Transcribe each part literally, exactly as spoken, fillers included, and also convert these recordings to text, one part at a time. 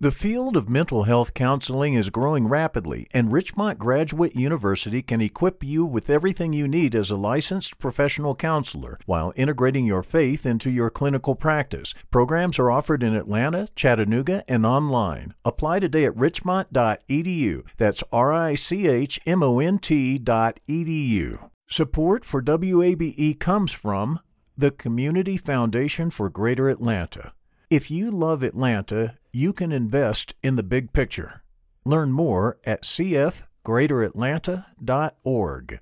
The field of mental health counseling is growing rapidly, and Richmont Graduate University can equip you with everything you need as a licensed professional counselor while integrating your faith into your clinical practice. Programs are offered in Atlanta, Chattanooga, and online. Apply today at richmont dot e d u. That's R I C H M O N T dot E D U. Support for W A B E comes from the Community Foundation for Greater Atlanta. If you love Atlanta, you can invest in the big picture. Learn more at c f greater atlanta dot org.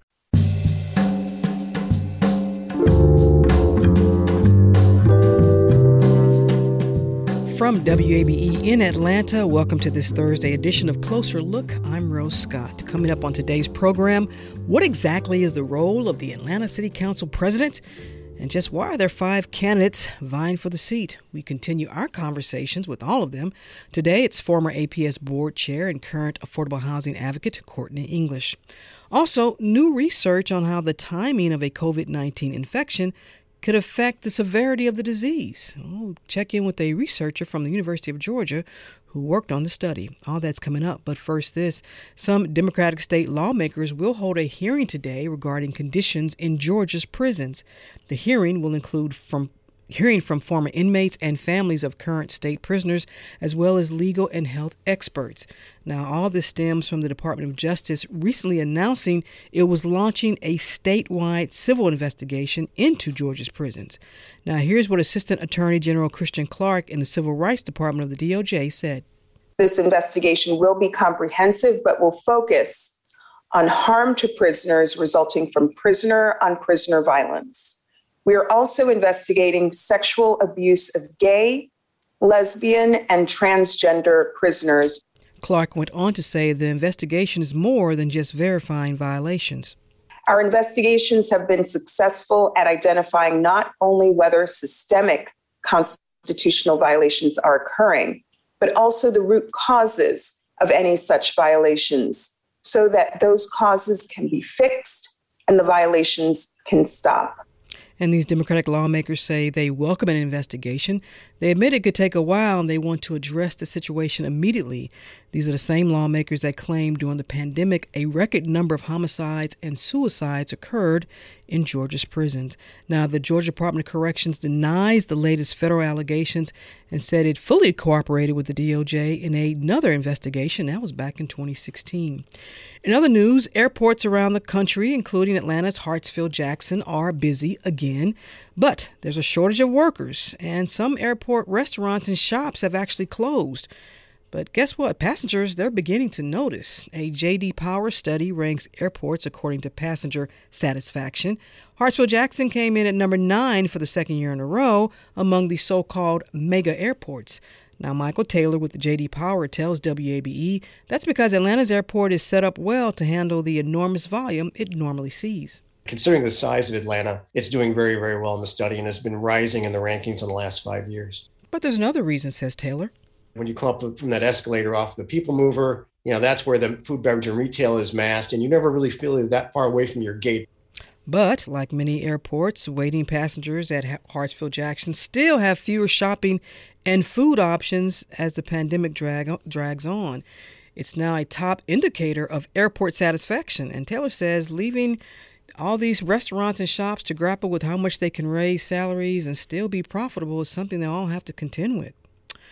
From W A B E in Atlanta, welcome to this Thursday edition of Closer Look. I'm Rose Scott. Coming up on today's program, what exactly is the role of the Atlanta City Council president? And just why are there five candidates vying for the seat? We continue our conversations with all of them. Today, it's former A P S board chair and current affordable housing advocate Courtney English. Also, new research on how the timing of a covid nineteen infection could affect the severity of the disease. We'll check in with a researcher from the University of Georgia who worked on the study. All that's coming up. But first this, some Democratic state lawmakers will hold a hearing today regarding conditions in Georgia's prisons. The hearing will include from hearing from former inmates and families of current state prisoners, as well as legal and health experts. Now, all this stems from the Department of Justice recently announcing it was launching a statewide civil investigation into Georgia's prisons. Now, here's what Assistant Attorney General Christian Clark in the Civil Rights Department of the D O J said. This investigation will be comprehensive, but will focus on harm to prisoners resulting from prisoner-on-prisoner violence. We are also investigating sexual abuse of gay, lesbian, and transgender prisoners. Clark went on to say the investigation is more than just verifying violations. Our investigations have been successful at identifying not only whether systemic constitutional violations are occurring, but also the root causes of any such violations, so that those causes can be fixed and the violations can stop. And these Democratic lawmakers say they welcome an investigation. They admit it could take a while and they want to address the situation immediately. These are the same lawmakers that claimed during the pandemic a record number of homicides and suicides occurred in Georgia's prisons. Now, the Georgia Department of Corrections denies the latest federal allegations and said it fully cooperated with the D O J in another investigation. That was back in twenty sixteen. In other news, airports around the country, including Atlanta's Hartsfield-Jackson, are busy again. But there's a shortage of workers, and some airport restaurants and shops have actually closed. But guess what? Passengers, they're beginning to notice. A J D Power study ranks airports according to passenger satisfaction. Hartsfield-Jackson came in at number nine for the second year in a row among the so-called mega airports. Now, Michael Taylor with the J D Power tells W A B E that's because Atlanta's airport is set up well to handle the enormous volume it normally sees. Considering the size of Atlanta, it's doing very, very well in the study and has been rising in the rankings in the last five years. But there's another reason, says Taylor. When you come up from that escalator off the People Mover, you know, that's where the food, beverage, and retail is massed, and you never really feel that far away from your gate. But, like many airports, waiting passengers at Hartsfield-Jackson still have fewer shopping and food options as the pandemic drag, drags on. It's now a top indicator of airport satisfaction, and Taylor says leaving all these restaurants and shops to grapple with how much they can raise salaries and still be profitable is something they all have to contend with.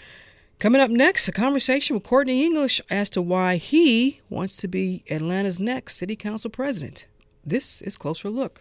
Coming up next, a conversation with Courtney English as to why he wants to be Atlanta's next city council president. This is Closer Look.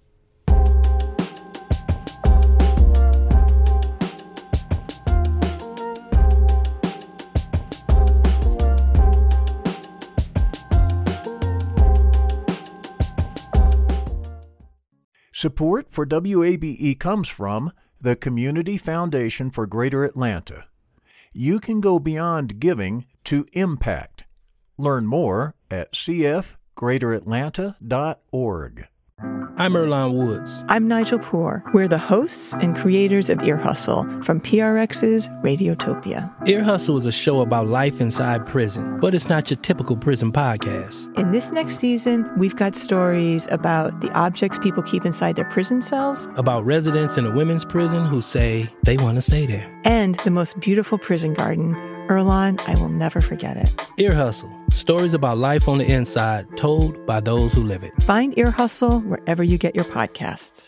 Support for W A B E comes from the Community Foundation for Greater Atlanta. You can go beyond giving to impact. Learn more at c f greater atlanta dot org. I'm Earlonne Woods. I'm Nigel Poor. We're the hosts and creators of Ear Hustle from P R X's Radiotopia. Ear Hustle is a show about life inside prison, but it's not your typical prison podcast. In this next season, we've got stories about the objects people keep inside their prison cells, about residents in a women's prison who say they want to stay there, and the most beautiful prison garden Earlonne, I will never forget it. Ear Hustle, stories about life on the inside told by those who live it. Find Ear Hustle wherever you get your podcasts.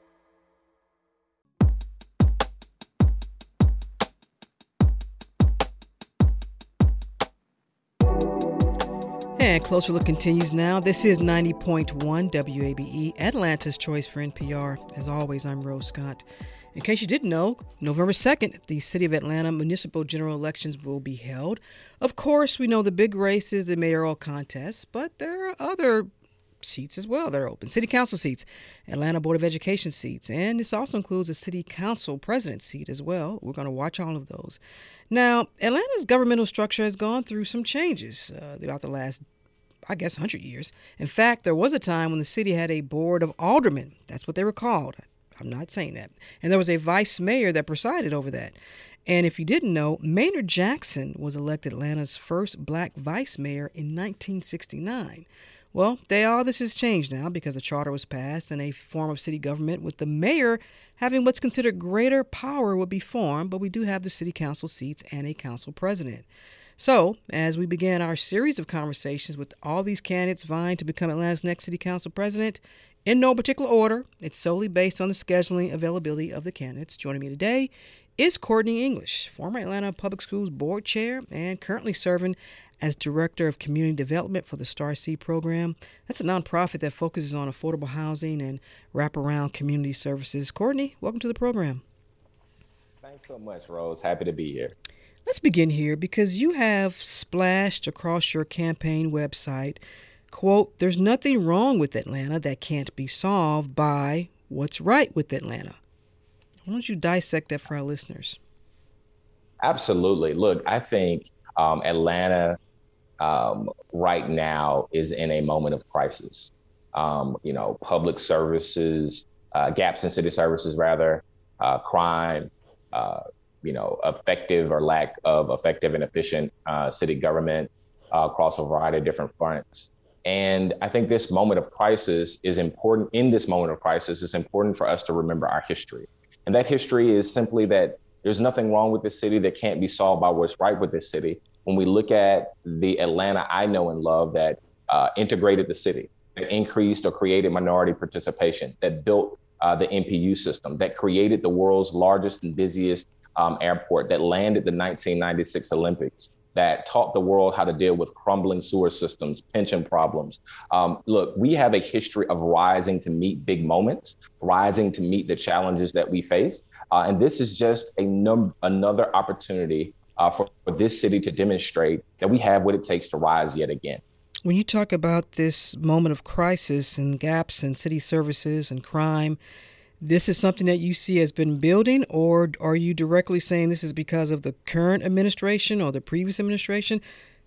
And Closer Look continues now. This is ninety point one W A B E, Atlanta's choice for N P R. As always, I'm Rose Scott. In case you didn't know, November second, the City of Atlanta municipal general elections will be held. Of course, we know the big race is the mayoral contest, but there are other seats as well that are open. City council seats, Atlanta Board of Education seats, and this also includes a city council president seat as well. We're going to watch all of those. Now, Atlanta's governmental structure has gone through some changes uh, throughout the last, I guess, one hundred years. In fact, there was a time when the city had a board of aldermen. That's what they were called. I'm not saying that. And there was a vice mayor that presided over that. And if you didn't know, Maynard Jackson was elected Atlanta's first black vice mayor in nineteen sixty-nine. Well, they all this has changed now because the charter was passed and a form of city government with the mayor having what's considered greater power would be formed, but we do have the city council seats and a council president. So, as we began our series of conversations with all these candidates vying to become Atlanta's next city council president, in no particular order, it's solely based on the scheduling availability of the candidates. Joining me today is Courtney English, former Atlanta Public Schools Board Chair and currently serving as Director of Community Development for the Star Seed Program. That's a nonprofit that focuses on affordable housing and wraparound community services. Courtney, welcome to the program. Thanks so much, Rose. Happy to be here. Let's begin here because you have splashed across your campaign website, quote, "There's nothing wrong with Atlanta that can't be solved by what's right with Atlanta." Why don't you dissect that for our listeners? Absolutely. Look, I think um, Atlanta um, right now is in a moment of crisis. Um, you know, public services, uh, gaps in city services, rather, uh, crime, uh, you know, effective or lack of effective and efficient uh, city government uh, across a variety of different fronts. And I think this moment of crisis is important. In this moment of crisis, it's important for us to remember our history. And that history is simply that there's nothing wrong with this city that can't be solved by what's right with this city. When we look at the Atlanta I know and love that uh, integrated the city, that increased or created minority participation, that built uh, the M P U system, that created the world's largest and busiest um, airport, that landed the nineteen ninety-six Olympics, that taught the world how to deal with crumbling sewer systems, pension problems. Um, look, we have a history of rising to meet big moments, rising to meet the challenges that we face. Uh, and this is just a num- another opportunity uh, for, for this city to demonstrate that we have what it takes to rise yet again. When you talk about this moment of crisis and gaps in city services and crime, this is something that you see has been building, or are you directly saying this is because of the current administration or the previous administration?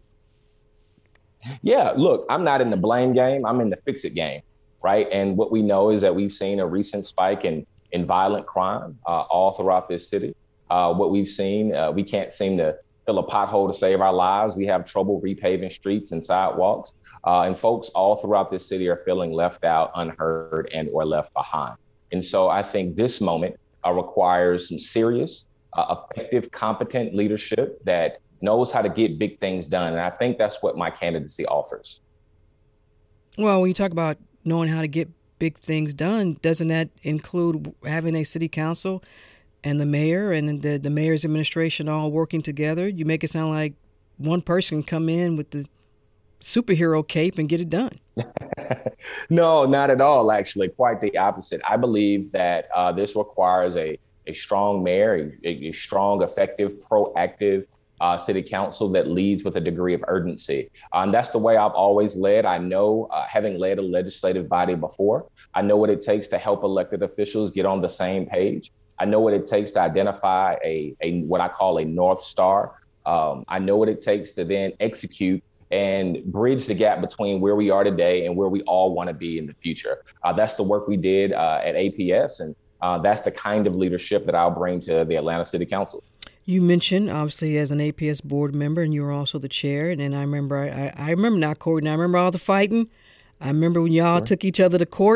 Yeah, look, I'm not in the blame game. I'm in the fix it game, right? And what we know is that we've seen a recent spike in, in violent crime uh, all throughout this city. Uh, what we've seen, uh, we can't seem to fill a pothole to save our lives. We have trouble repaving streets and sidewalks. Uh, and folks all throughout this city are feeling left out, unheard, and or left behind. And so I think this moment uh, requires some serious, uh, effective, competent leadership that knows how to get big things done. And I think that's what my candidacy offers. Well, when you talk about knowing how to get big things done, doesn't that include having a city council and the mayor and the, the mayor's administration all working together? You make it sound like one person can come in with the superhero cape and get it done. No, not at all, actually. Quite the opposite. I believe that uh, this requires a, a strong mayor, a, a strong, effective, proactive uh, city council that leads with a degree of urgency. Uh, and that's the way I've always led. I know, uh, having led a legislative body before, I know what it takes to help elected officials get on the same page. I know what it takes to identify a, a what I call a North Star. Um, I know what it takes to then execute and bridge the gap between where we are today and where we all want to be in the future. Uh, that's the work we did uh, at A P S, and uh, that's the kind of leadership that I'll bring to the Atlanta City Council. You mentioned, obviously, as an A P S board member, and you were also the chair. And then I remember, I, I remember now, Courtney, I remember all the fighting. I remember when y'all sure. took each other to court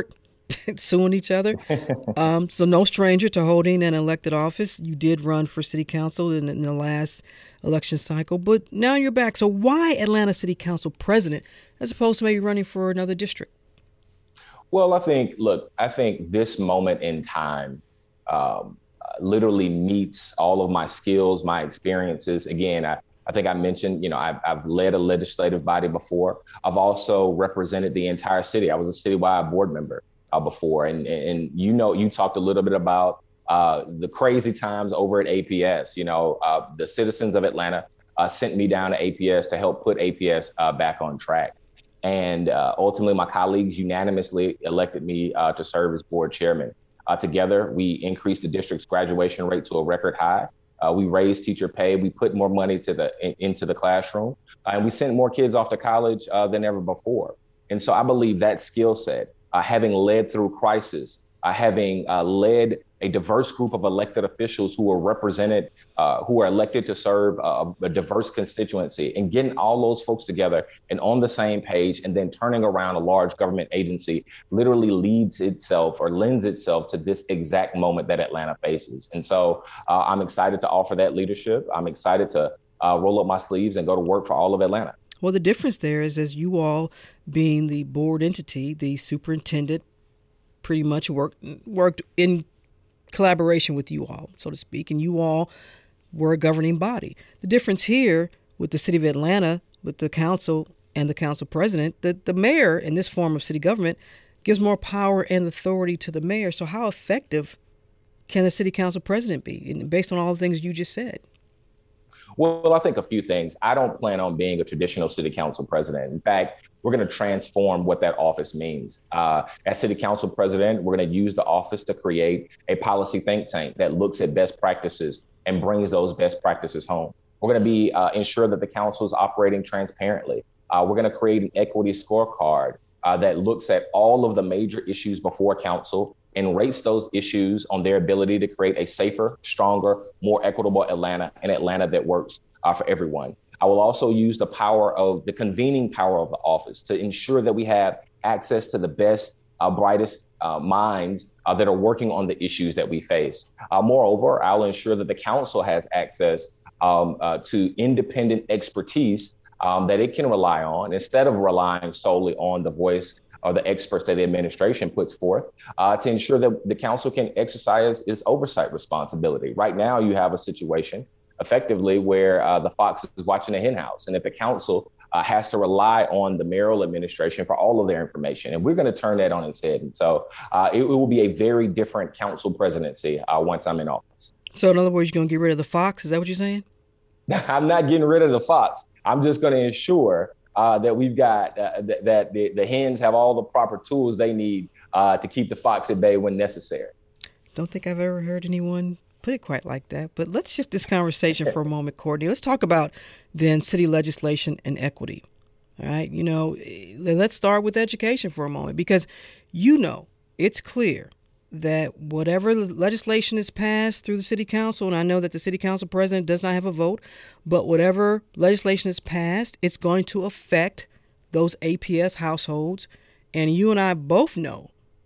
suing each other. Um, so no stranger to holding an elected office. You did run for city council in, in the last election cycle, but now you're back. So why Atlanta City Council president as opposed to maybe running for another district? Well, I think, look, I think this moment in time um, literally meets all of my skills, my experiences. Again, I, I think I mentioned, you know, I've, I've led a legislative body before. I've also represented the entire city. I was a citywide board member uh, before. And, and, you know, you talked a little bit about uh, the crazy times over at A P S. You know, uh, the citizens of Atlanta uh, sent me down to A P S to help put A P S uh, back on track. And uh, ultimately, my colleagues unanimously elected me uh, to serve as board chairman. Uh, together, we increased the district's graduation rate to a record high. Uh, we raised teacher pay. We put more money to the in, into the classroom, uh, and we sent more kids off to college uh, than ever before. And so I believe that skill set, uh, having led through crisis, uh, having uh, led a diverse group of elected officials who are represented, uh, who are elected to serve a, a diverse constituency, and getting all those folks together and on the same page, and then turning around a large government agency literally leads itself or lends itself to this exact moment that Atlanta faces. And so uh, I'm excited to offer that leadership. I'm excited to uh, roll up my sleeves and go to work for all of Atlanta. Well, the difference there is, as you all being the board entity, the superintendent pretty much worked worked in collaboration with you all, so to speak, and you all were a governing body. The difference here with the city of Atlanta, with the council and the council president, that the mayor in this form of city government gives more power and authority to the mayor. So how effective can the city council president be, based on all the things you just said? Well, I think a few things. I don't plan on being a traditional city council president. In fact, we're going to transform what that office means. Uh, as city council president, we're going to use the office to create a policy think tank that looks at best practices and brings those best practices home. We're going to be uh, ensure that the council is operating transparently. Uh, we're going to create an equity scorecard uh, that looks at all of the major issues before council and rates those issues on their ability to create a safer, stronger, more equitable Atlanta, an Atlanta that works uh, for everyone. I will also use the power of the convening power of the office to ensure that we have access to the best, uh, brightest uh, minds uh, that are working on the issues that we face. Uh, moreover, I'll ensure that the council has access um, uh, to independent expertise um, that it can rely on instead of relying solely on the voice or the experts that the administration puts forth uh, to ensure that the council can exercise its oversight responsibility. Right now, you have a situation effectively where uh, the fox is watching the hen house, and if the council uh, has to rely on the mayoral administration for all of their information, and we're going to turn that on its head. And so uh, it, it will be a very different council presidency uh, once I'm in office. So in other words, you're going to get rid of the fox? Is that what you're saying? I'm not getting rid of the fox. I'm just going to ensure Uh, that we've got, uh, th- that the, the hens have all the proper tools they need uh, to keep the fox at bay when necessary. Don't think I've ever heard anyone put it quite like that. But let's shift this conversation for a moment, Courtney. Let's talk about then city legislation and equity. All right. You know, let's start with education for a moment, because, you know, it's clear that whatever legislation is passed through the city council, and I know that the city council president does not have a vote, but whatever legislation is passed, it's going to affect those A P S households. And you and I both know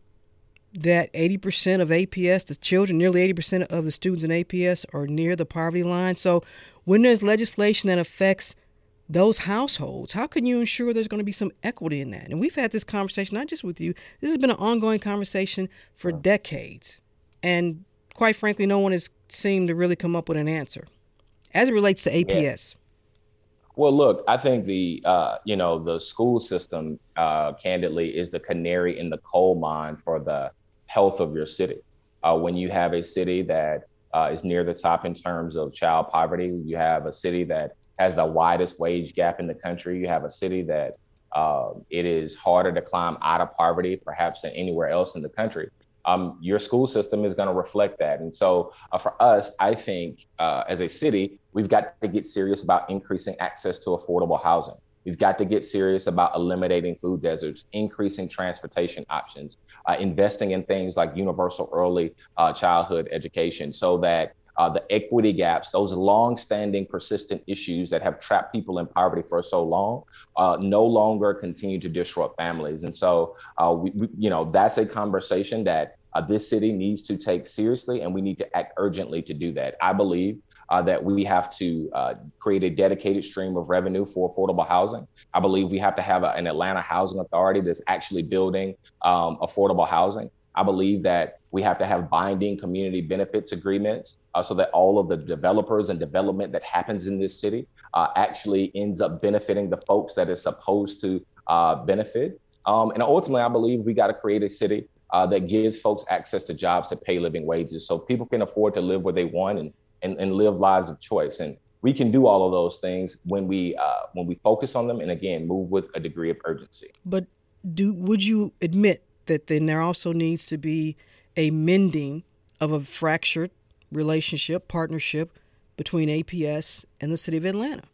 that eighty percent of A P S, the children, nearly eighty percent of the students in A P S are near the poverty line. So when there's legislation that affects those households, how can you ensure there's going to be some equity in that? And we've had this conversation, not just with you. This has been an ongoing conversation for decades. And quite frankly, no one has seemed to really come up with an answer as it relates to A P S. Yeah. Well, look, I think the, uh, you know, the school system, uh, candidly, is the canary in the coal mine for the health of your city. Uh, when you have a city that uh, is near the top in terms of child poverty, you have a city that has the widest wage gap in the country. You have a city that uh, it is harder to climb out of poverty, perhaps than anywhere else in the country. Um, your school system is going to reflect that. And so uh, for us, I think uh, as a city, we've got to get serious about increasing access to affordable housing. We've got to get serious about eliminating food deserts, increasing transportation options, uh, investing in things like universal early uh, childhood education so that uh, the equity gaps, those long-standing, persistent issues that have trapped people in poverty for so long, uh, no longer continue to disrupt families. And so, uh, we, we, you know, that's a conversation that uh, this city needs to take seriously, and we need to act urgently to do that. I believe Uh, that we have to uh, create a dedicated stream of revenue for affordable housing. I believe we have to have a, an Atlanta housing authority that's actually building um, affordable housing. I believe that we have to have binding community benefits agreements uh, so that all of the developers and development that happens in this city uh, actually ends up benefiting the folks that it's supposed to uh, benefit. Um, and ultimately, I believe we got to create a city uh, that gives folks access to jobs that pay living wages so people can afford to live where they want and And, and live lives of choice. And we can do all of those things when we uh, when we focus on them and, again, move with a degree of urgency. But do would you admit that then there also needs to be a mending of a fractured relationship, partnership between A P S and the city of Atlanta?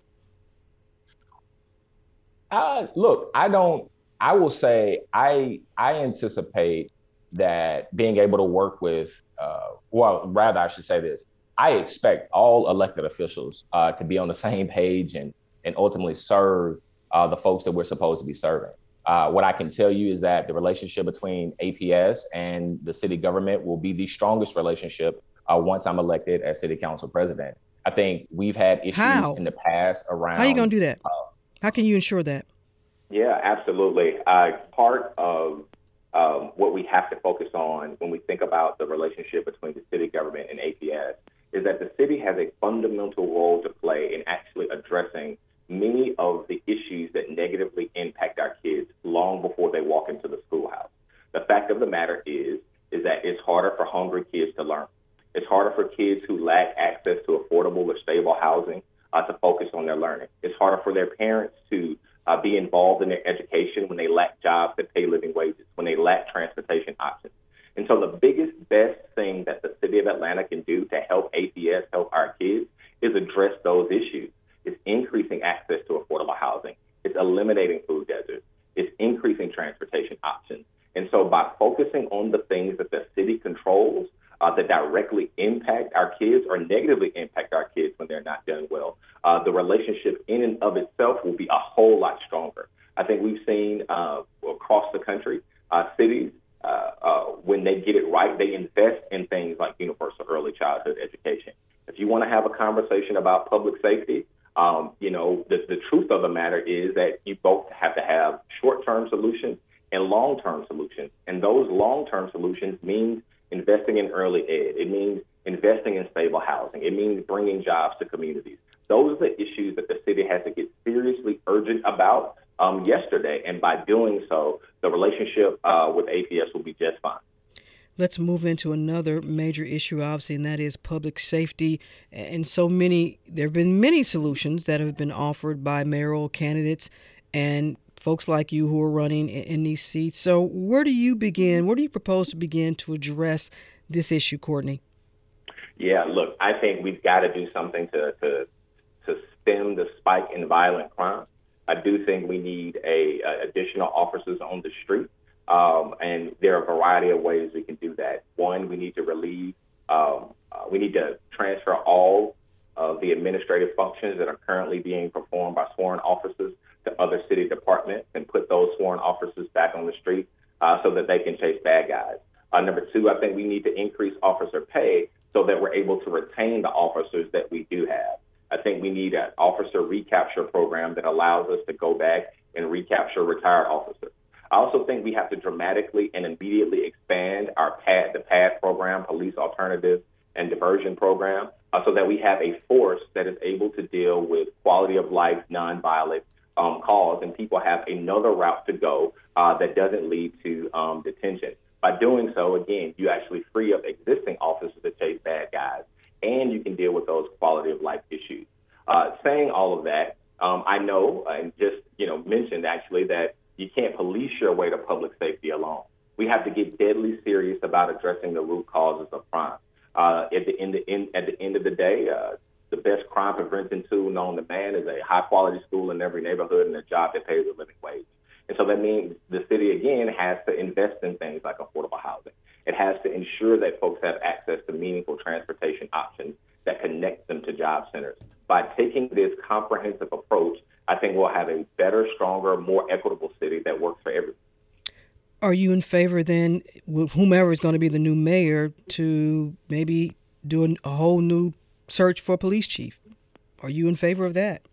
Uh, look, I don't, I will say I I anticipate that being able to work with, uh, well, rather I should say this, I expect all elected officials uh, to be on the same page and and ultimately serve uh, the folks that we're supposed to be serving. Uh, what I can tell you is that the relationship between A P S and the city government will be the strongest relationship uh, once I'm elected as city council president. I think we've had issues How? in the past around. How are you going to do that? Uh, How can you ensure that? Yeah, absolutely. Uh, part of um, what we have to focus on when we think about the relationship between the city government and A P S is that the city has a fundamental role to play in actually addressing many of the issues that negatively impact our kids long before they walk into the schoolhouse. The fact of the matter is, is that it's harder for hungry kids to learn. It's harder for kids who lack access to affordable or stable housing uh, to focus on their learning. It's harder for their parents to uh, be involved in their education when they lack jobs that pay living wages, when they lack transportation options. And so the biggest, best thing that the city of Atlanta can do to help A P S help our kids is address those issues. It's increasing access to affordable housing. It's eliminating food deserts. It's increasing transportation options. And so by focusing on the things that the city controls uh, that directly impact our kids or negatively impact our kids when they're not done well, uh, the relationship in and of itself will be a whole lot stronger. I think we've seen uh, across the country, uh, cities, Uh, uh, when they get it right, they invest in things like universal early childhood education. If you want to have a conversation about public safety, um, you know, the, the truth of the matter is that you both have to have short-term solutions and long-term solutions. And those long-term solutions means investing in early ed. It means investing in stable housing. It means bringing jobs to communities. Those are the issues that the city has to get seriously urgent about um, yesterday. And by doing so, the relationship uh, with A P S will be just fine. Let's move into another major issue, obviously, and that is public safety. And so many, there have been many solutions that have been offered by mayoral candidates and folks like you who are running in, in these seats. So where do you begin? Where do you propose to begin to address this issue, Courtney? Yeah, look, I think we've got to do something to, to, to stem the spike in violent crime. I do think we need a, a additional officers on the street, um, and there are a variety of ways we can do that. One, we need to relieve, um, uh, we need to transfer all of the administrative functions that are currently being performed by sworn officers to other city departments and put those sworn officers back on the street uh, so that they can chase bad guys. Uh, number two, I think we need to increase officer pay so that we're able to retain the officers that we do have. I think we need an officer recapture program that allows us to go back and recapture retired officers. I also think we have to dramatically and immediately expand our P A D, the P A D program, Police Alternative and Diversion Program, uh, so that we have a force that is able to deal with quality of life, nonviolent um, calls, and people have another route to go uh, that doesn't lead to um, detention. By doing so, again, you actually free up existing officers to chase bad guys, and you can deal with those quality of life issues. Uh, saying all of that, um, I know and just you know mentioned actually that you can't police your way to public safety alone. We have to get deadly serious about addressing the root causes of crime. Uh, at the end, in, at the end of the day, uh, the best crime prevention tool known to man is a high quality school in every neighborhood and a job that pays a living wage. And so that means the city again has to invest in things like affordable housing. It has to ensure that folks have access to meaningful transportation options that connect them to job centers. By taking this comprehensive approach, I think we'll have a better, stronger, more equitable city that works for everyone. Are you in favor then, with whomever is going to be the new mayor, to maybe do a whole new search for a police chief? Are you in favor of that?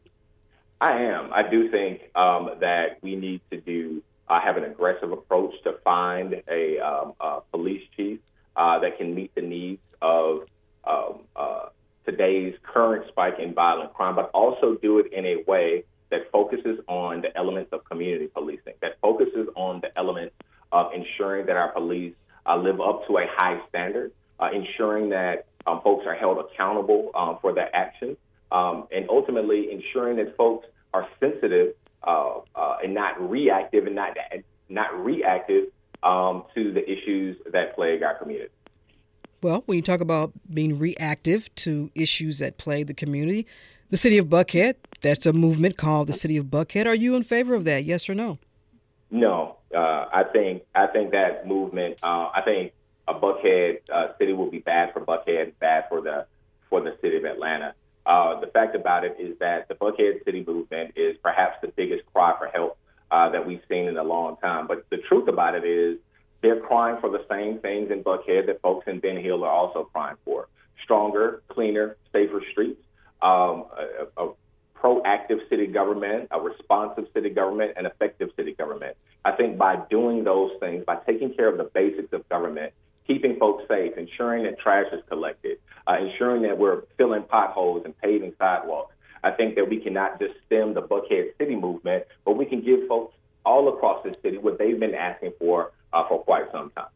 I am. I do think um, that we need to do uh, have an aggressive approach to find a, um, a police chief uh, that can meet the needs of um, uh, today's current spike in violent crime, but also do it in a way that focuses on the elements of community policing, that focuses on the elements of ensuring that our police uh, live up to a high standard, uh, ensuring that um, folks are held accountable um, for their actions, um, and ultimately ensuring that folks are sensitive uh, uh, and not reactive and not not reactive um, to the issues that plague our community. Well, when you talk about being reactive to issues that plague the community, the city of Buckhead, that's a movement called the City of Buckhead. Are you in favor of that, yes or no? No, uh, I think I think that movement. Uh, I think a Buckhead uh, city will be bad for Buckhead, bad for the for the city of Atlanta. Uh, the fact about it is that the Buckhead City movement is perhaps the biggest cry for help uh, that we've seen in a long time. But the truth about it is they're crying for the same things in Buckhead that folks in Ben Hill are also crying for: stronger, cleaner, safer streets, um, a, a proactive city government, a responsive city government, and effective city government. I think by doing those things, by taking care of the basics of government, keeping folks safe, ensuring that trash is collected, uh, ensuring that we're filling potholes and paving sidewalks, I think that we cannot just stem the Buckhead City movement, but we can give folks all across the city what they've been asking for uh, for quite some time.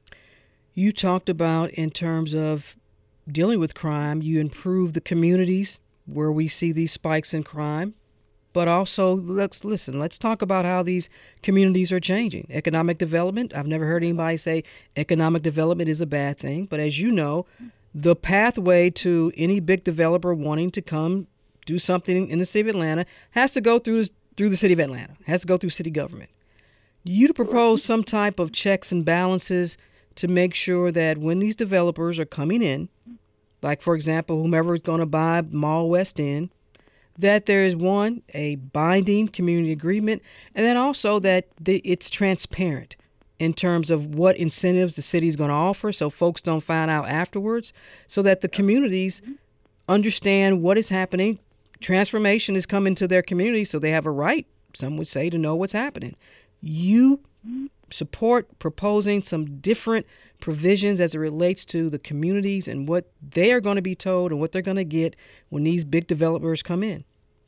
You talked about, in terms of dealing with crime, you improve the communities where we see these spikes in crime. But also, let's listen, let's talk about how these communities are changing. Economic development, I've never heard anybody say economic development is a bad thing. But as you know, the pathway to any big developer wanting to come do something in the city of Atlanta has to go through, through the city of Atlanta, has to go through city government. You to propose some type of checks and balances to make sure that when these developers are coming in, like, for example, whomever is going to buy Mall West End, that there is, one, a binding community agreement, and then also that the, it's transparent in terms of what incentives the city is going to offer so folks don't find out afterwards, so that the communities understand what is happening. Transformation is coming to their community, so they have a right, some would say, to know what's happening. You support proposing some different provisions as it relates to the communities and what they are going to be told and what they're going to get when these big developers come in.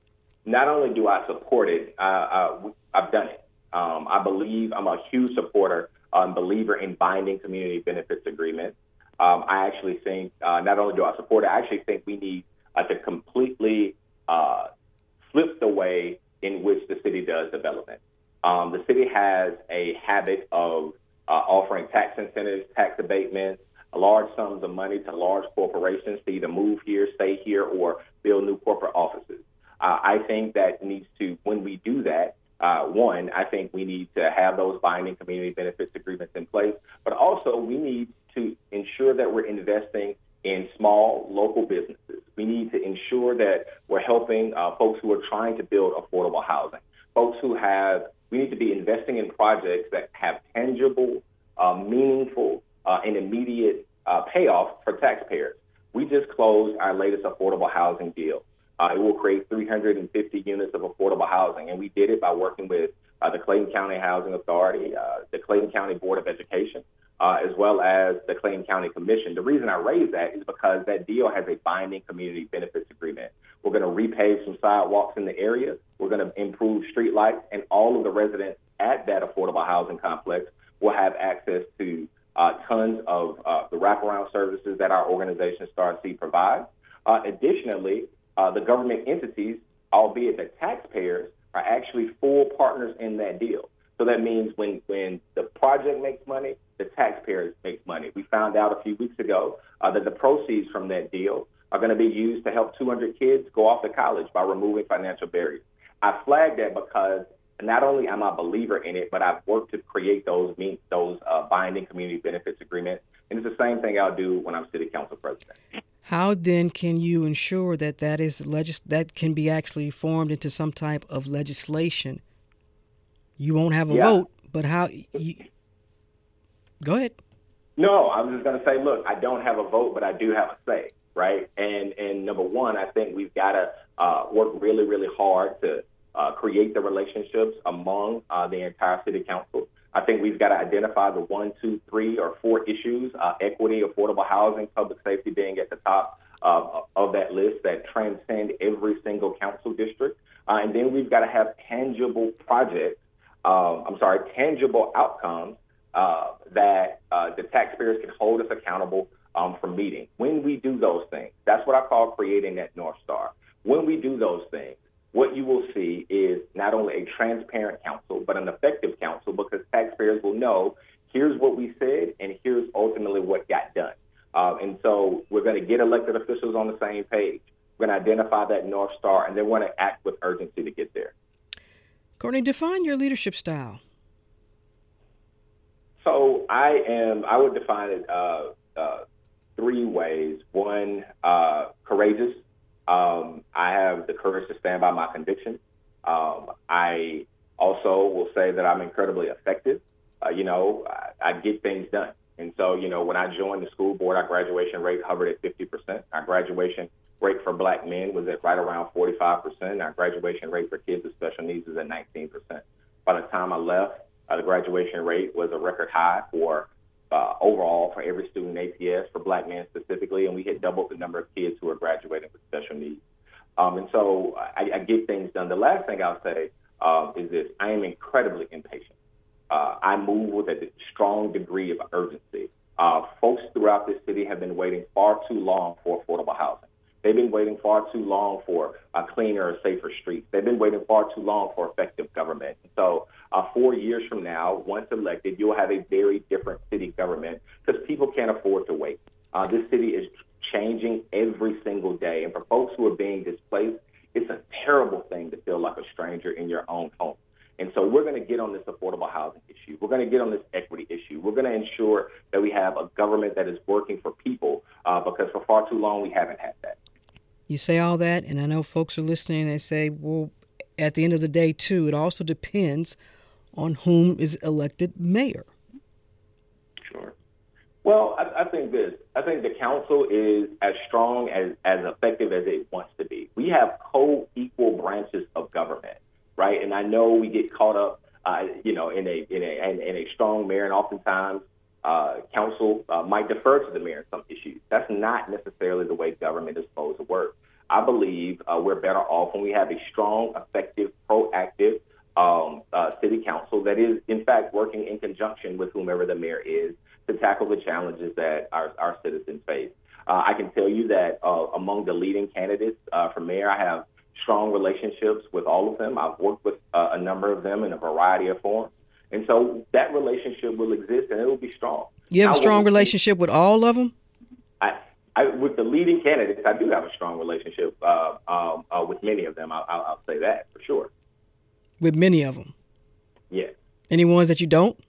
Not only do I support it, uh, uh, I've done it. Um, I believe I'm a huge supporter and um, believer in binding community benefits agreements. Um, I actually think uh, not only do I support it, I actually think we need uh, to completely uh, flip the way in which the city does development. Um, the city has a habit of uh, offering tax incentives, tax abatements, large sums of money to large corporations to either move here, stay here, or build new corporate offices. Uh, I think that needs to, when we do that, uh, one, I think we need to have those binding community benefits agreements in place, but also we need to ensure that we're investing in small local businesses. We need to ensure that we're helping uh, folks who are trying to build affordable housing, folks who have, we need to be investing in projects that have tangible, uh, meaningful, uh, and immediate uh, payoff for taxpayers. We just closed our latest affordable housing deal. Uh, it will create three hundred fifty units of affordable housing, and we did it by working with uh, the Clayton County Housing Authority, uh, the Clayton County Board of Education, uh, as well as the Clayton County Commission. The reason I raise that is because that deal has a binding community benefits agreement. We're going to repave some sidewalks in the area. We're going to improve streetlights, and all of the residents at that affordable housing complex will have access to uh, tons of uh, the wraparound services that our organization Star Seed provides. Uh, additionally, uh, the government entities, albeit the taxpayers, are actually full partners in that deal. So that means when, when the project makes money, the taxpayers make money. We found out a few weeks ago uh, that the proceeds from that deal are going to be used to help two hundred kids go off to college by removing financial barriers. I flagged that because not only am I a believer in it, but I've worked to create those those uh, binding community benefits agreements And it's the same thing I'll do when I'm city council president. How then can you ensure that that is legis- that can be actually formed into some type of legislation? You won't have a yeah. vote, but how? You... Go ahead. No, I was just going to say, look, I don't have a vote, but I do have a say, right? And and number one, I think we've got to uh, work really, really hard to uh, create the relationships among uh, the entire city council. I think we've got to identify the one, two, three, or four issues, uh, equity, affordable housing, public safety being at the top uh, of that list that transcend every single council district. Uh, and then we've got to have tangible projects, uh, I'm sorry, tangible outcomes uh, that uh, the taxpayers can hold us accountable um, for meeting. When we do those things, that's what I call creating that North Star. When we do those things, what you will see is not only a transparent council, but an effective council, because taxpayers will know here's what we said and here's ultimately what got done. Uh, and so we're going to get elected officials on the same page. We're going to identify that North Star, and then we're going to act with urgency to get there. Courtney, define your leadership style. So I am, I would define it uh, uh, three ways. One, uh, courageous. Um, I have the courage to stand by my convictions. Um, I also will say that I'm incredibly effective. Uh, you know, I, I get things done. And so, you know, when I joined the school board, our graduation rate hovered at fifty percent. Our graduation rate for black men was at right around forty-five percent. Our graduation rate for kids with special needs is at nineteen percent. By the time I left, uh, the graduation rate was a record high for Uh, overall for every student in A P S, for black men specifically, and we had doubled the number of kids who are graduating with special needs. Um, and so I, I get things done. The last thing I'll say um, is this: I am incredibly impatient. Uh, I move with a strong degree of urgency. Uh, folks throughout this city have been waiting far too long for affordable housing. They've been waiting far too long for uh, cleaner or safer streets. They've been waiting far too long for effective government. And so uh, four years from now, once elected, you'll have a very different city government because people can't afford to wait. Uh, this city is changing every single day. And for folks who are being displaced, it's a terrible thing to feel like a stranger in your own home. And so we're going to get on this affordable housing issue. We're going to get on this equity issue. We're going to ensure that we have a government that is working for people uh, because for far too long we haven't had that. You say all that, and I know folks are listening and they say, well, at the end of the day, too, it also depends on whom is elected mayor. Sure. Well, I, I think this. I think the council is as strong, as, as effective as it wants to be. We have co-equal branches of government, right? And I know we get caught up, uh, you know, in a in a in, in a strong mayor, and oftentimes uh, council uh, might defer to the mayor in some issues. That's not necessarily the way government is supposed to work. I believe uh, we're better off when we have a strong, effective, proactive um, uh, city council that is, in fact, working in conjunction with whomever the mayor is to tackle the challenges that our, our citizens face. Uh, I can tell you that uh, among the leading candidates uh, for mayor, I have strong relationships with all of them. I've worked with uh, a number of them in a variety of forms. And so that relationship will exist and it will be strong. You have a I strong will, relationship with all of them? I, I, with the leading candidates, I do have a strong relationship uh, um, uh, with many of them. I'll, I'll, I'll say that for sure. With many of them? Yes. Any ones that you don't?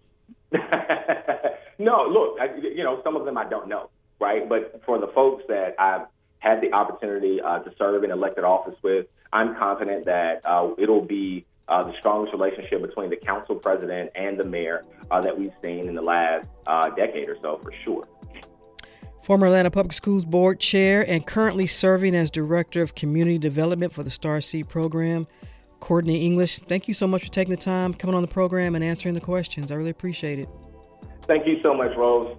No, look, I, you know, some of them I don't know, right? But for the folks that I've had the opportunity uh, to serve in elected office with, I'm confident that uh, it'll be uh, the strongest relationship between the council president and the mayor uh, that we've seen in the last uh, decade or so, for sure. Former Atlanta Public Schools Board Chair and currently serving as Director of Community Development for the Star Seed Program, Courtney English. Thank you so much for taking the time, coming on the program and answering the questions. I really appreciate it. Thank you so much, Rose.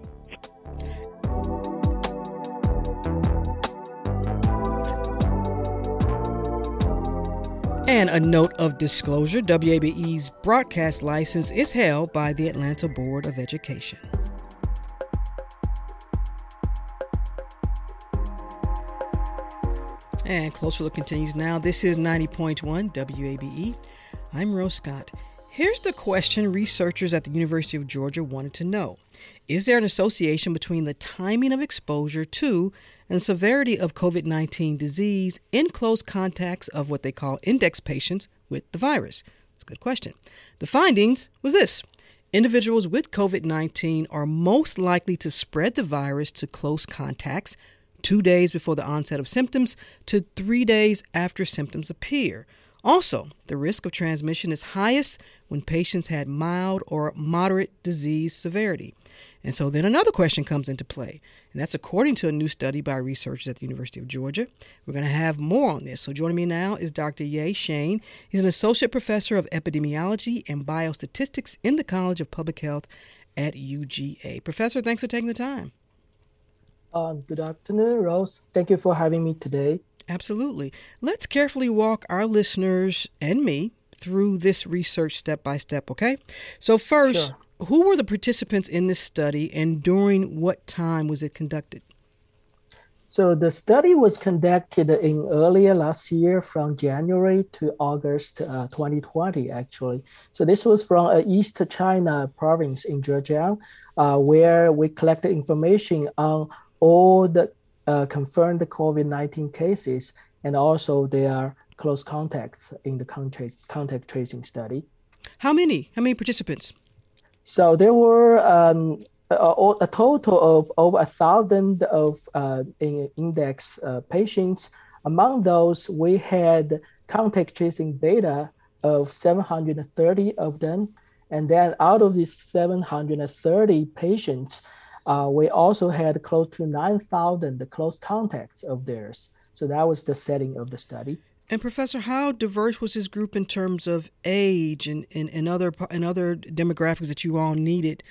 And a note of disclosure, W A B E's broadcast license is held by the Atlanta Board of Education. And Closer Look continues now. This is ninety point one W A B E. I'm Rose Scott. Here's the question researchers at the University of Georgia wanted to know. Is there an association between the timing of exposure to and severity of COVID nineteen disease in close contacts of what they call index patients with the virus? It's a good question. The findings was this. Individuals with COVID nineteen are most likely to spread the virus to close contacts two days before the onset of symptoms to three days after symptoms appear. Also, the risk of transmission is highest when patients had mild or moderate disease severity. And so then another question comes into play, and that's according to a new study by researchers at the University of Georgia. We're going to have more on this. So joining me now is Doctor Ye Shane. He's an associate professor of epidemiology and biostatistics in the College of Public Health at U G A. Professor, thanks for taking the time. Um, good afternoon, Rose. Thank you for having me today. Absolutely. Let's carefully walk our listeners and me through this research step by step, okay? So first, sure. Who were the participants in this study and during what time was it conducted? So the study was conducted in earlier last year from January to August uh, twenty twenty, actually. So this was from uh, East China province in Zhejiang, uh, where we collected information on all the uh, confirmed COVID nineteen cases and also their close contacts in the contact, contact tracing study. How many? How many participants? So there were um, a, a total of over a thousand of uh, in index uh, patients. Among those, we had contact tracing data of seven hundred thirty of them. And then out of these seven hundred thirty patients, uh, we also had close to nine thousand close contacts of theirs. So that was the setting of the study. And Professor, how diverse was this group in terms of age and, and, and other and other demographics that you all needed?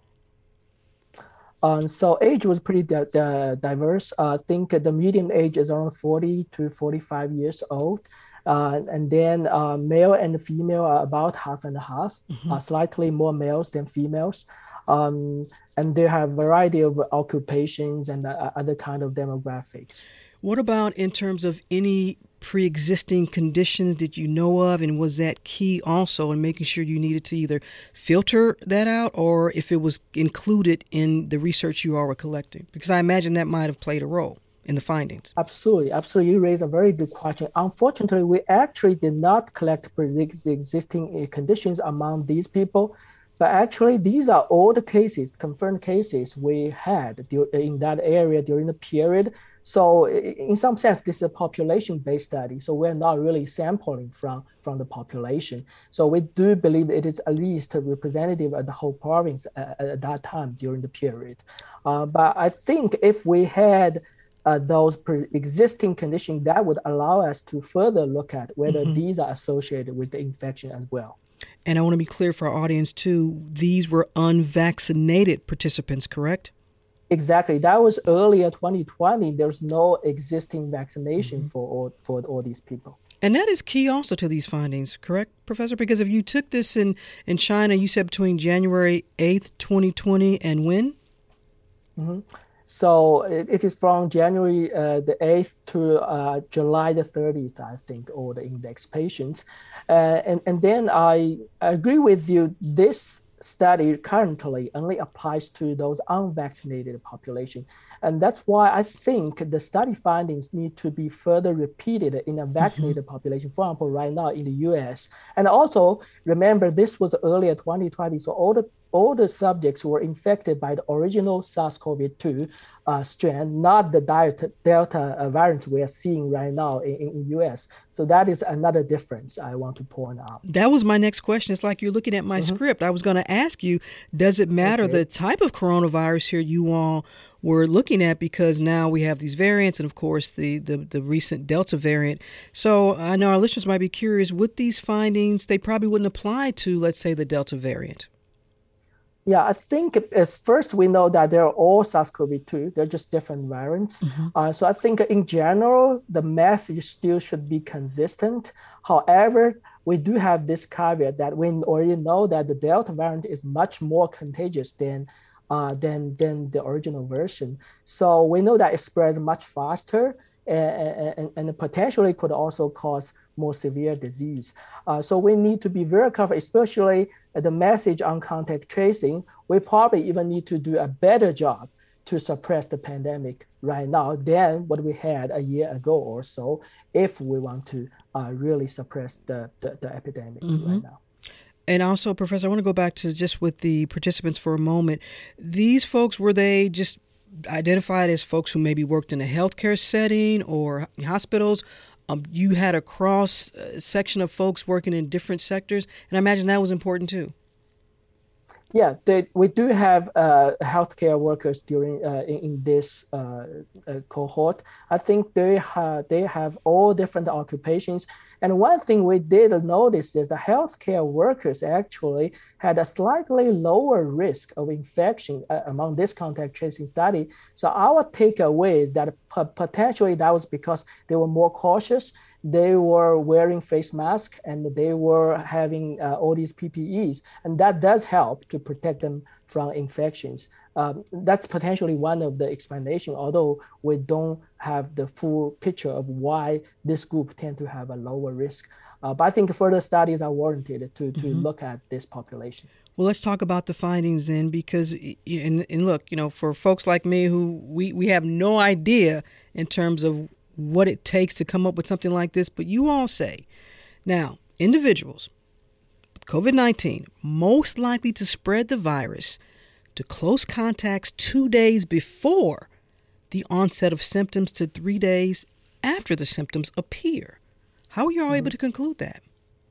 Um, so age was pretty di- di- diverse. Uh, I think the median age is around forty to forty-five years old. Uh, and then uh, male and female are about half and half, mm-hmm. uh, slightly more males than females. Um, and they have a variety of occupations and uh, other kind of demographics. What about in terms of any pre-existing conditions did you know of, and was that key also in making sure you needed to either filter that out or if it was included in the research you all were collecting? Because I imagine that might have played a role in the findings. Absolutely. Absolutely. You raised a very good question. Unfortunately, we actually did not collect pre-existing conditions among these people. But actually, these are all the cases, confirmed cases we had in that area during the period. So in some sense, this is a population-based study. So we're not really sampling from, from the population. So we do believe it is at least representative of the whole province at, at that time during the period. Uh, but I think if we had uh, those pre-existing conditions, that would allow us to further look at whether mm-hmm. these are associated with the infection as well. And I want to be clear for our audience, too, these were unvaccinated participants, correct? Exactly. That was earlier twenty twenty. There's no existing vaccination mm-hmm. for all, for all these people. And that is key also to these findings, correct, Professor? Because if you took this in, in China, you said between January eighth, twenty twenty and when? Mm-hmm. So it, it is from January uh, the eighth to uh, July the thirtieth, I think, all the index patients. Uh, and, and then I, I agree with you, this study currently only applies to those unvaccinated population. And that's why I think the study findings need to be further repeated in a vaccinated mm-hmm. population, for example, right now in the U S. And also, remember, this was earlier twenty twenty, so all the all the subjects were infected by the original SARS-CoV two uh, strain, not the Delta, Delta uh, variant we are seeing right now in, in the U S. So that is another difference I want to point out. That was my next question. It's like you're looking at my mm-hmm. script. I was going to ask you, does it matter okay. the type of coronavirus here you all were looking at, because now we have these variants and, of course, the, the, the recent Delta variant. So I know our listeners might be curious, with these findings, they probably wouldn't apply to, let's say, the Delta variant. Yeah, I think as first we know that they're all SARS-CoV two. They're just different variants. Mm-hmm. Uh, so I think in general, the message still should be consistent. However, we do have this caveat that we already know that the Delta variant is much more contagious than uh, than, than the original version. So we know that it spreads much faster and, and, and potentially could also cause more severe disease. Uh, so we need to be very careful, especially the message on contact tracing. We probably even need to do a better job to suppress the pandemic right now than what we had a year ago or so, if we want to uh, really suppress the, the, the epidemic mm-hmm. right now. And also, Professor, I want to go back to just with the participants for a moment. These folks, were they just identified as folks who maybe worked in a healthcare setting or hospitals? Um, you had a cross uh, section of folks working in different sectors, and I imagine that was important too. Yeah, they, we do have uh, healthcare workers during uh, in, in this uh, uh, cohort. I think they have they have all different occupations. And one thing we did notice is the healthcare workers actually had a slightly lower risk of infection uh, among this contact tracing study. So our takeaway is that p- potentially that was because they were more cautious. They were wearing face masks and they were having uh, all these P P Es. And that does help to protect them from infections. Um, that's potentially one of the explanations, although we don't have the full picture of why this group tend to have a lower risk. Uh, but I think further studies are warranted to, to mm-hmm. look at this population. Well, let's talk about the findings then, because, and, and look, you know, for folks like me who we, we have no idea in terms of what it takes to come up with something like this, but you all say, now, individuals with COVID nineteen most likely to spread the virus to close contacts two days before the onset of symptoms to three days after the symptoms appear. How are you all mm-hmm. able to conclude that?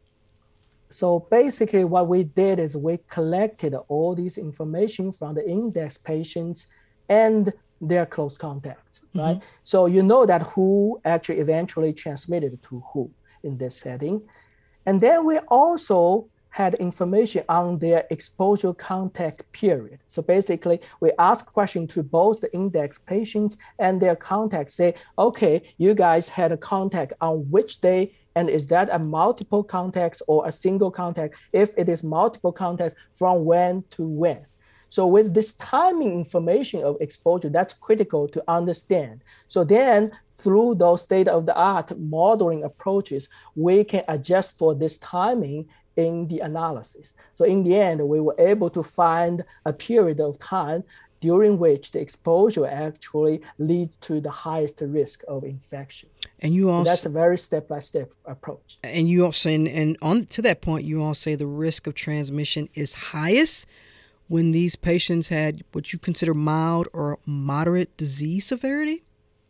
So basically what we did is we collected all this information from the index patients and their close contacts, mm-hmm. right? So you know that who actually eventually transmitted to who in this setting. And then we also had information on their exposure contact period. So basically, we ask questions to both the index patients and their contacts, say, okay, you guys had a contact on which day, and is that a multiple contacts or a single contact? If it is multiple contacts, from when to when? So with this timing information of exposure, that's critical to understand. So then through those state-of-the-art modeling approaches, we can adjust for this timing in the analysis. So in the end, we were able to find a period of time during which the exposure actually leads to the highest risk of infection. And you also, so that's a very step-by-step approach. And you also, and, and on to that point, you all say the risk of transmission is highest when these patients had what you consider mild or moderate disease severity?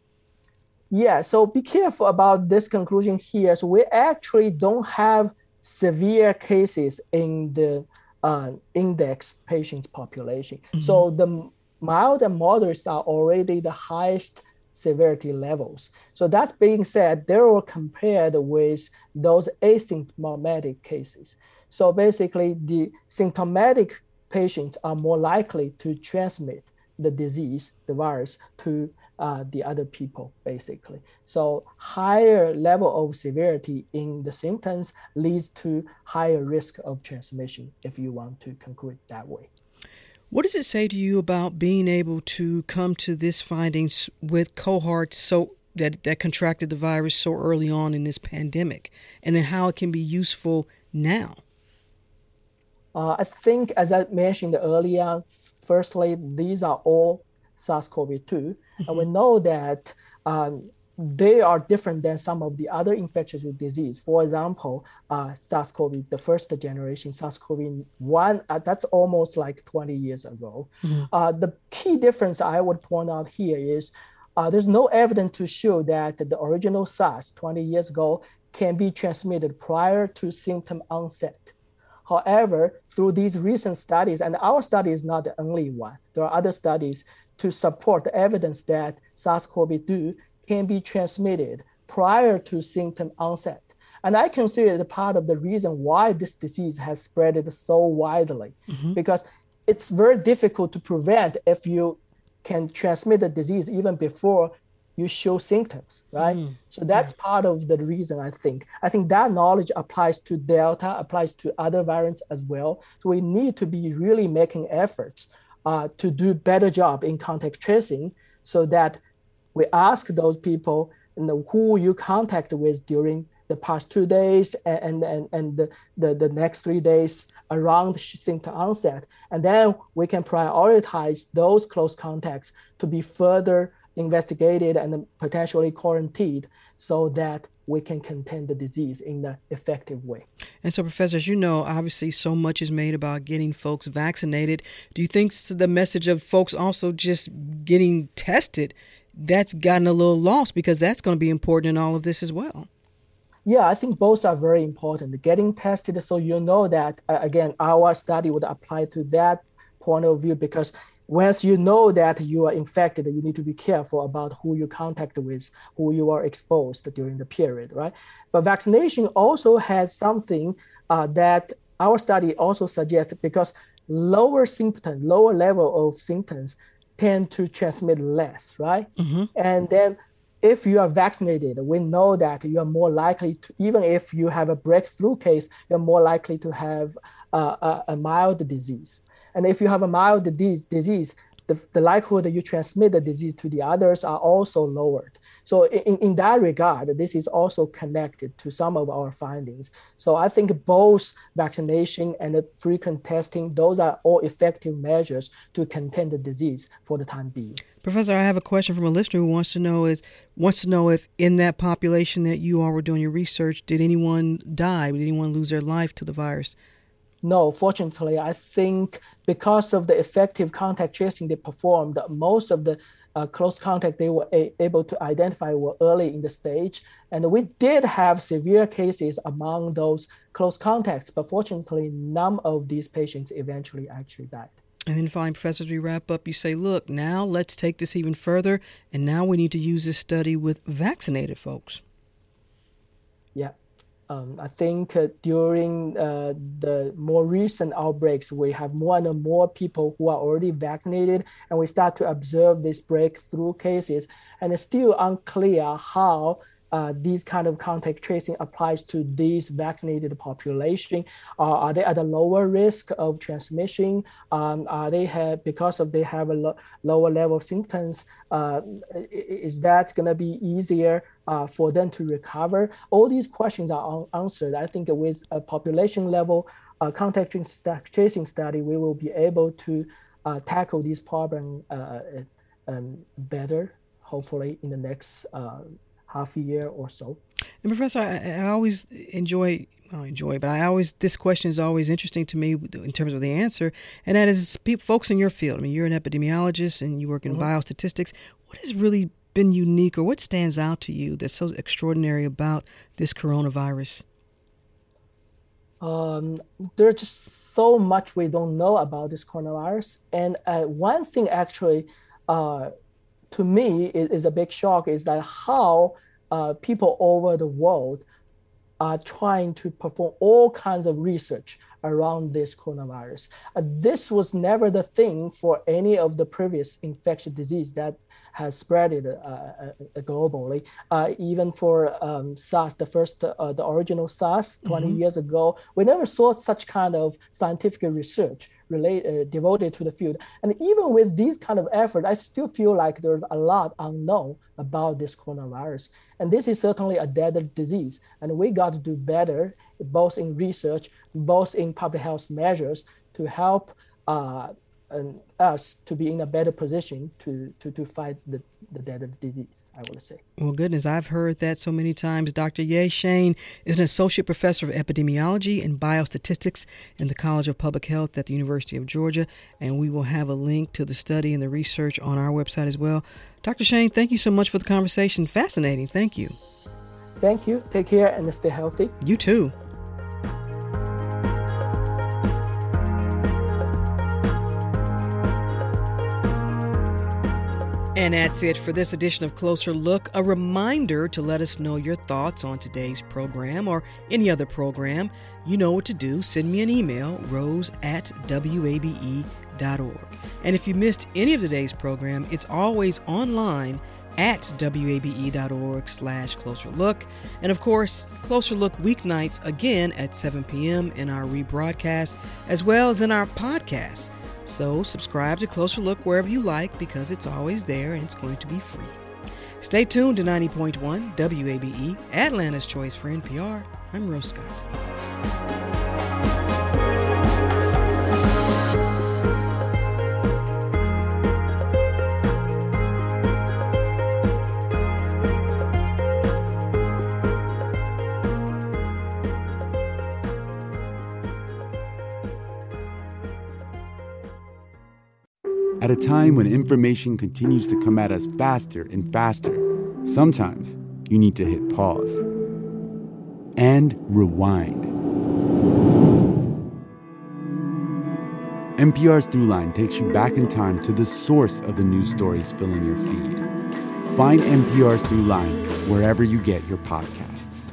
Yeah, so be careful about this conclusion here. So we actually don't have severe cases in the uh, index patient population. Mm-hmm. So the mild and moderates are already the highest severity levels. So that being said, they were compared with those asymptomatic cases. So basically, the symptomatic patients are more likely to transmit the disease, the virus, to uh, the other people, basically. So higher level of severity in the symptoms leads to higher risk of transmission, if you want to conclude that way. What does it say to you about being able to come to this findings with cohorts so that, that contracted the virus so early on in this pandemic, and then how it can be useful now? Uh, I think, as I mentioned earlier, firstly, these are all SARS-C o V two, mm-hmm. and we know that um, they are different than some of the other infectious disease. For example, uh, SARS-C o V, the first generation SARS-C o V one, uh, that's almost like twenty years ago. Mm-hmm. Uh, the key difference I would point out here is uh, there's no evidence to show that the original SARS twenty years ago can be transmitted prior to symptom onset. However, through these recent studies, and our study is not the only one, there are other studies to support the evidence that SARS-C o V two can be transmitted prior to symptom onset. And I consider it part of the reason why this disease has spread so widely, mm-hmm. because it's very difficult to prevent if you can transmit the disease even before you show symptoms, right? Mm, so that's yeah. part of the reason, I think. I think that knowledge applies to Delta, applies to other variants as well. So we need to be really making efforts uh, to do better job in contact tracing so that we ask those people, you know, who you contact with during the past two days and, and, and the, the, the next three days around symptom onset. And then we can prioritize those close contacts to be further investigated and potentially quarantined so that we can contain the disease in an effective way. And so, Professor, as you know, obviously so much is made about getting folks vaccinated. Do you think the message of folks also just getting tested, that's gotten a little lost, because that's going to be important in all of this as well? Yeah, I think both are very important. Getting tested, so you know that, uh, again, our study would apply to that point of view, because once you know that you are infected, you need to be careful about who you contact with, who you are exposed during the period, right? But vaccination also has something uh, that our study also suggests, because lower symptoms, lower level of symptoms tend to transmit less, right? Mm-hmm. And then if you are vaccinated, we know that you are more likely to, even if you have a breakthrough case, you're more likely to have uh, a, a mild disease. And if you have a mild disease, disease the, the likelihood that you transmit the disease to the others are also lowered. So in, in that regard, this is also connected to some of our findings. So I think both vaccination and the frequent testing, those are all effective measures to contain the disease for the time being. Professor, I have a question from a listener who wants to know is wants to know if in that population that you all were doing your research, did anyone die? Did anyone lose their life to the virus? No, fortunately, I think because of the effective contact tracing they performed, most of the uh, close contact they were a- able to identify were early in the stage. And we did have severe cases among those close contacts, but fortunately, none of these patients eventually actually died. And then finally, Professor, as we wrap up, you say, look, now let's take this even further, and now we need to use this study with vaccinated folks. Yeah. Um, I think uh, during uh, the more recent outbreaks, we have more and more people who are already vaccinated, and we start to observe these breakthrough cases. And it's still unclear how uh, these kind of contact tracing applies to these vaccinated population. Uh, are they at a lower risk of transmission? Um, are they have because of they have a lo- lower level of symptoms? Uh, is that going to be easier uh, for them to recover? All these questions are unanswered. I think with a population level uh, contact tracing study, we will be able to uh, tackle these problems uh, um, better, hopefully in the next uh, half a year or so. And Professor, I, I always enjoy, well, enjoy, but I always, this question is always interesting to me in terms of the answer, and that is people, folks in your field. I mean, you're an epidemiologist and you work in mm-hmm. biostatistics. What has really been unique, or what stands out to you that's so extraordinary about this coronavirus? Um, there's just so much we don't know about this coronavirus. And uh, one thing actually, uh, to me, is, is a big shock is that how uh, people over the world are trying to perform all kinds of research around this coronavirus. Uh, this was never the thing for any of the previous infectious disease that has spread it uh, uh, globally. Uh, even for um, SARS, the first, uh, the original SARS twenty mm-hmm. years ago, we never saw such kind of scientific research related, uh, devoted to the field. And even with these kind of efforts, I still feel like there's a lot unknown about this coronavirus. And this is certainly a deadly disease. And we got to do better, both in research, both in public health measures to help uh, and us to be in a better position to, to, to fight the, the deadly disease, I would say. Well, goodness, I've heard that so many times. Doctor Ye Shane is an associate professor of epidemiology and biostatistics in the College of Public Health at the University of Georgia, and we will have a link to the study and the research on our website as well. Doctor Shane, thank you so much for the conversation. Fascinating. Thank you. Thank you. Take care and stay healthy. You too. And that's it for this edition of Closer Look. A reminder to let us know your thoughts on today's program or any other program. You know what to do. Send me an email, rose at w a b e dot org. And if you missed any of today's program, it's always online at w a b e dot org slash closer look. And of course, Closer Look weeknights again at seven p.m. in our rebroadcast, as well as in our podcast. So subscribe to Closer Look wherever you like, because it's always there and it's going to be free. Stay tuned to ninety point one W A B E, Atlanta's Choice for N P R. I'm Rose Scott. At a time when information continues to come at us faster and faster, sometimes you need to hit pause and rewind. N P R's Throughline takes you back in time to the source of the news stories filling your feed. Find N P R's Throughline wherever you get your podcasts.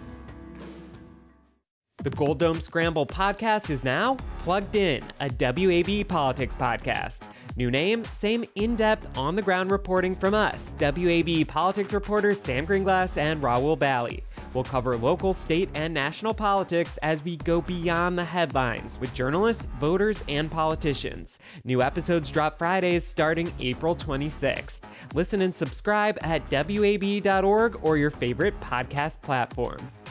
The Gold Dome Scramble podcast is now Plugged In, a W A B E politics podcast. New name, same in-depth, on-the-ground reporting from us, W A B E politics reporters Sam Greenglass and Raul Bally. We'll cover local, state, and national politics as we go beyond the headlines with journalists, voters, and politicians. New episodes drop Fridays starting April twenty-sixth. Listen and subscribe at W A B E dot org or your favorite podcast platform.